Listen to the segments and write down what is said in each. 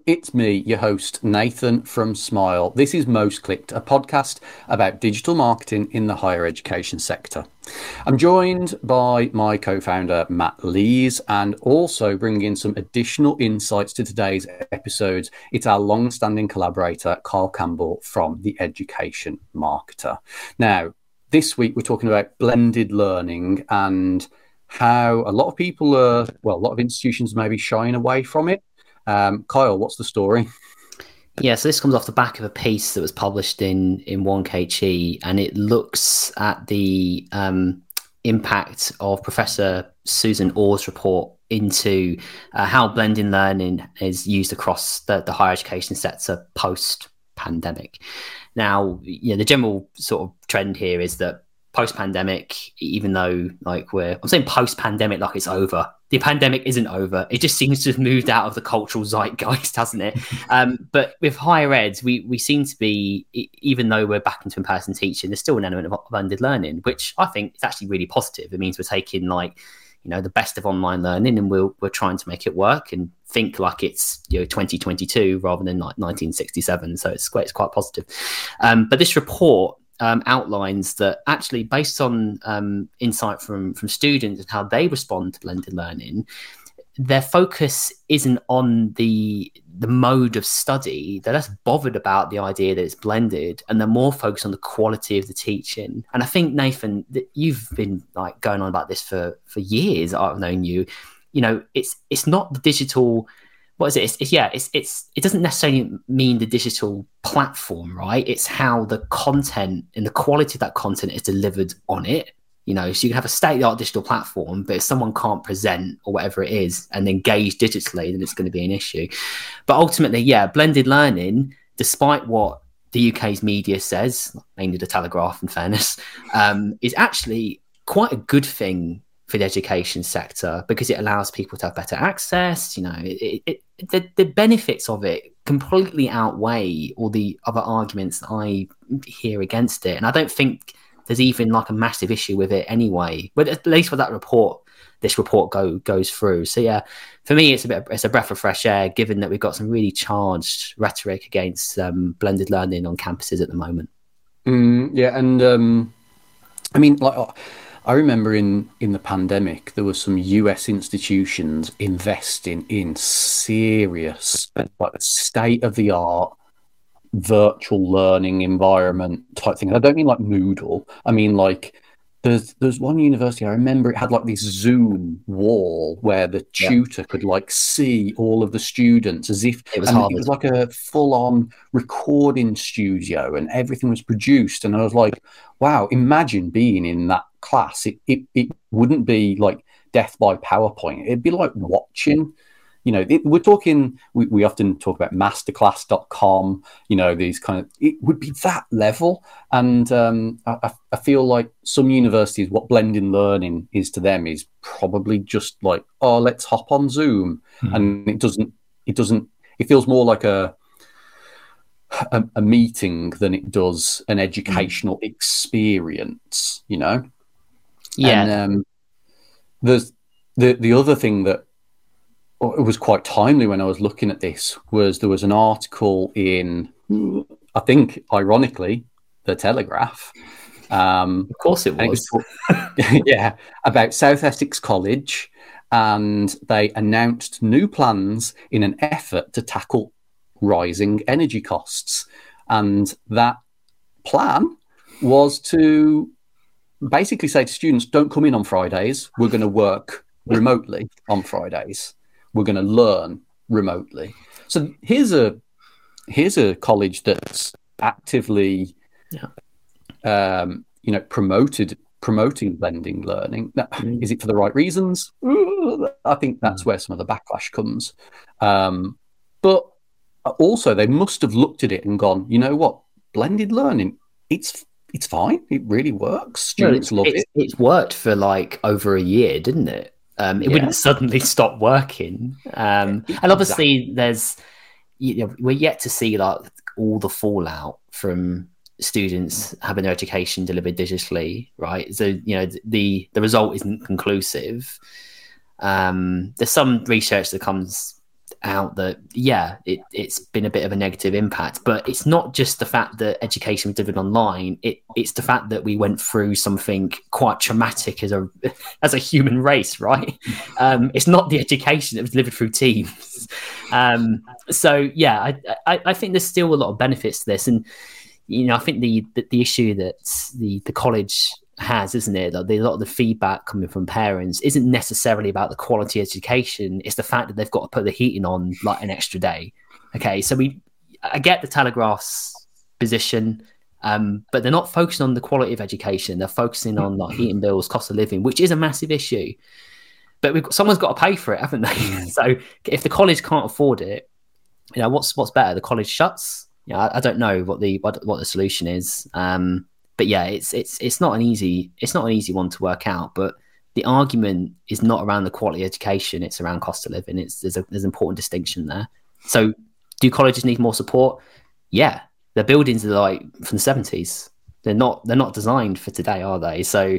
it's me, your host, Nathan from Smile. This is Most Clicked, a podcast about digital marketing in the higher education sector. I'm joined by my co-founder, Matt Lees, and also bringing in some additional insights to today's episodes. It's our long-standing collaborator, Carl Campbell from The Education Marketer. Now, this week we're talking about blended learning and how a lot of people a lot of institutions may be shying away from it. Kyle, what's the story? Yeah, so this comes off the back of a piece that was published in 1KG, and it looks at the impact of Professor Susan Orr's report into how blended learning is used across the higher education sector post-pandemic. Now, the general sort of trend here is that post-pandemic, even though I'm saying post-pandemic like it's over. The pandemic isn't over. It just seems to have moved out of the cultural zeitgeist, hasn't it? But with higher ed, we seem to be, even though we're back into in-person teaching, there's still an element of blended learning, which I think is actually really positive. It means we're taking the best of online learning and we're trying to make it work and think like it's 2022 rather than like 1967. So it's quite positive. But this report outlines that actually based on insight from students and how they respond to blended learning, their focus isn't on the mode of study. They're less bothered about the idea that it's blended, and they're more focused on the quality of the teaching. And I think, Nathan, that you've been going on about this for years. I've known you. It's not the digital. What is it? It doesn't necessarily mean the digital platform, right? It's how the content and the quality of that content is delivered on it. So you can have a state-of-the-art digital platform, but if someone can't present or whatever it is and engage digitally, then it's going to be an issue. But ultimately, blended learning, despite what the UK's media says, mainly the Telegraph in fairness, is actually quite a good thing for the education sector because it allows people to have better access. The benefits of it completely outweigh all the other arguments that I hear against it. And I don't think there's even a massive issue with it anyway, but at least with this report goes through. So for me, it's a breath of fresh air, given that we've got some really charged rhetoric against blended learning on campuses at the moment. I remember in the pandemic, there were some US institutions investing in serious, state-of-the-art virtual learning environment type thing. I don't mean like Moodle. I mean there's one university I remember, it had this Zoom wall where the tutor could see all of the students as if it was like a full-on recording studio and everything was produced. And I was like, wow, imagine being in that class. It wouldn't be like death by PowerPoint. It'd be like watching. We're talking, we often talk about masterclass.com, these kind of, it would be that level. And I feel like some universities, what blended learning is to them is probably just let's hop on Zoom. And it feels more like a meeting than it does an educational experience, Yeah. And there's the other thing that it was quite timely when I was looking at this was there was an article in, I think, ironically, the Telegraph. Of course it was. About South Essex College, and they announced new plans in an effort to tackle rising energy costs. And that plan was to basically say to students, don't come in on Fridays. We're going to work remotely on Fridays. We're going to learn remotely. So here's a college that's actively, promoting blending learning. Now, is it for the right reasons? I think that's where some of the backlash comes. But also, they must have looked at it and gone, you know what, blended learning, it's fine. It really works. Students love it. It's worked for over a year, didn't it? It wouldn't suddenly stop working. And obviously there's, we're yet to see all the fallout from students having their education delivered digitally, right? So, the result isn't conclusive. There's some research that comes out that, yeah, it's been a bit of a negative impact, but it's not just the fact that education was delivered online. It's the fact that we went through something quite traumatic as a human race, right? It's not the education that was delivered through Teams. So yeah, I think there's still a lot of benefits to this, and I think the issue that the college has, isn't it? Like a lot of the feedback coming from parents isn't necessarily about the quality of education. It's the fact that they've got to put the heating on like an extra day. Okay, so I get the Telegraph's position, but they're not focusing on the quality of education. They're focusing on like heating bills, cost of living, which is a massive issue. But someone's got to pay for it, haven't they? So if the college can't afford it, what's better? The college shuts. I don't know what the solution is. But yeah, it's not an easy one to work out. But the argument is not around the quality of education; it's around cost of living. There's an important distinction there. So, do colleges need more support? Yeah, their buildings are like from the 70s. They're not designed for today, are they? So,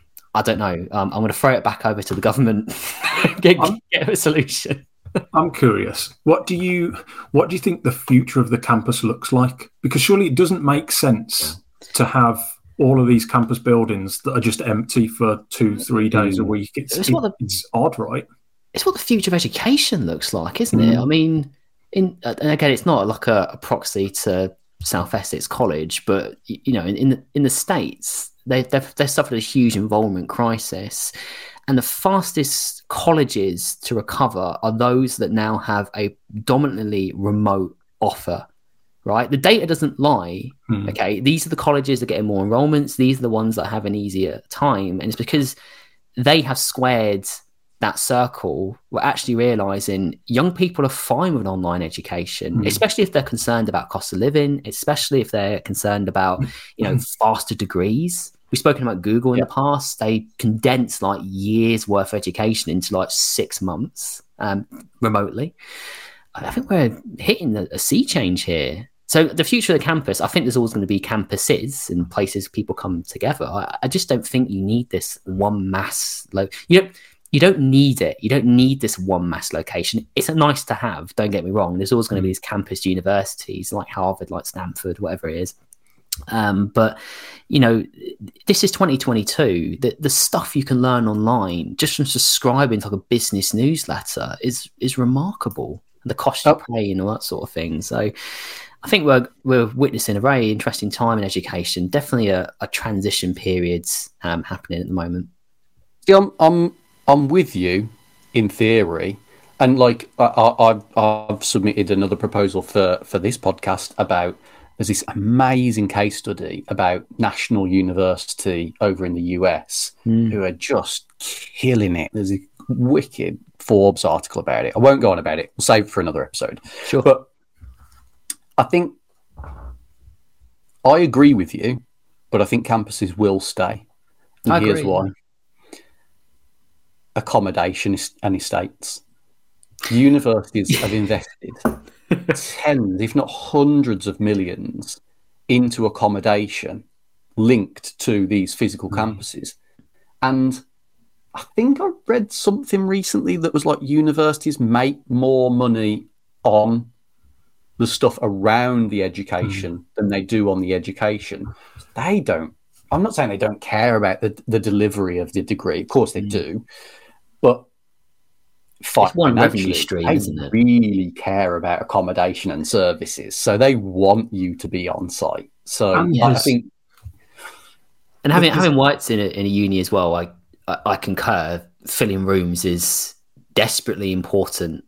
I don't know. I'm going to throw it back over to the government. get a solution. I'm curious. What do you think the future of the campus looks like? Because surely it doesn't make sense to have all of these campus buildings that are just empty for 2-3 days a week. It's odd, right? It's what the future of education looks like, isn't it? I mean, and again, it's not like a proxy to South Essex College, but in the States, they've suffered a huge enrollment crisis. And the fastest colleges to recover are those that now have a dominantly remote offer, right? The data doesn't lie, okay? These are the colleges that are getting more enrollments. These are the ones that have an easier time. And it's because they have squared that circle. We're actually realizing young people are fine with an online education, especially if they're concerned about cost of living, especially if they're concerned about, faster degrees. We've spoken about Google in the past. They condense like years worth of education into like 6 months remotely. I think we're hitting a sea change here. So the future of the campus, I think there's always going to be campuses and places people come together. I just don't think you need this one mass. You don't need it. You don't need this one mass location. It's a nice to have. Don't get me wrong. There's always going to be these campus universities like Harvard, like Stanford, whatever it is. But this is 2022. The stuff you can learn online just from subscribing to like a business newsletter is remarkable. The cost you pay and all that sort of thing. So I think we're witnessing a very interesting time in education. Definitely a transition period happening at the moment. See, I'm with you in theory, and like I've submitted another proposal for this podcast about. There's this amazing case study about National University over in the US who are just killing it. There's a wicked Forbes article about it. I won't go on about it. We'll save it for another episode. Sure. But I think I agree with you, but I think campuses will stay. And here's why. Accommodation and estates. Universities have invested tens, if not hundreds of millions into accommodation linked to these physical campuses. And I think I read something recently that was like universities make more money on the stuff around the education than they do on the education. They don't. I'm not saying they don't care about the delivery of the degree. Of course they do. But it's one revenue stream, isn't it? They really care about accommodation and services, so they want you to be on site. So I think, and having worked in a uni as well, I concur. Filling rooms is desperately important.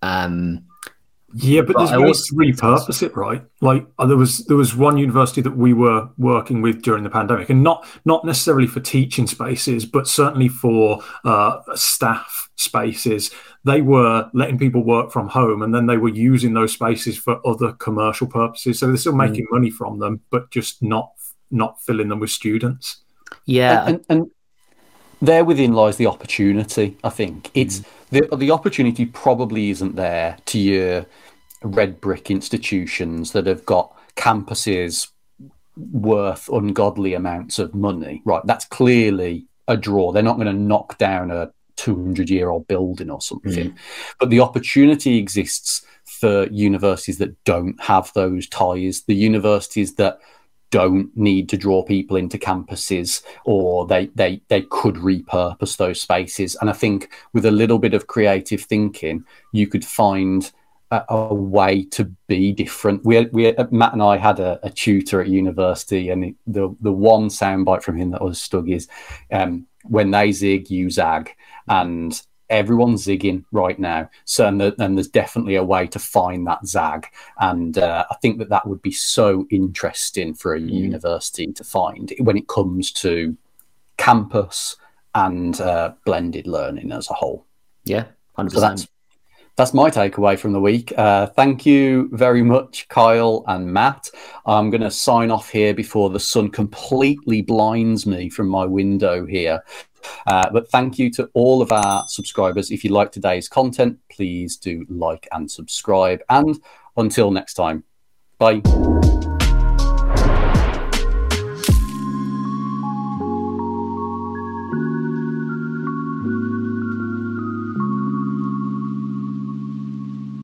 But there's ways to repurpose it, right? Like there was one university that we were working with during the pandemic, and not necessarily for teaching spaces, but certainly for staff spaces. They were letting people work from home, and then they were using those spaces for other commercial purposes. So they're still making money from them, but just not filling them with students. Yeah, and there within lies the opportunity. I think it's the opportunity probably isn't there to your red brick institutions that have got campuses worth ungodly amounts of money. Right, that's clearly a draw. They're not going to knock down a 200-year-old building or something. But the opportunity exists for universities that don't have those ties, the universities that don't need to draw people into campuses, or they could repurpose those spaces. And I think with a little bit of creative thinking, you could find a way to be different. We Matt and I had a tutor at university, and the one soundbite from him that was stuck is, when they zig, you zag. And everyone's zigging right now. So, and there's definitely a way to find that zag. And I think that would be so interesting for a university to find when it comes to campus and blended learning as a whole. Yeah, 100%. So that's my takeaway from the week. Thank you very much, Kyle and Matt. I'm going to sign off here before the sun completely blinds me from my window here. But thank you to all of our subscribers. If you like today's content, please do like and subscribe. And until next time, bye.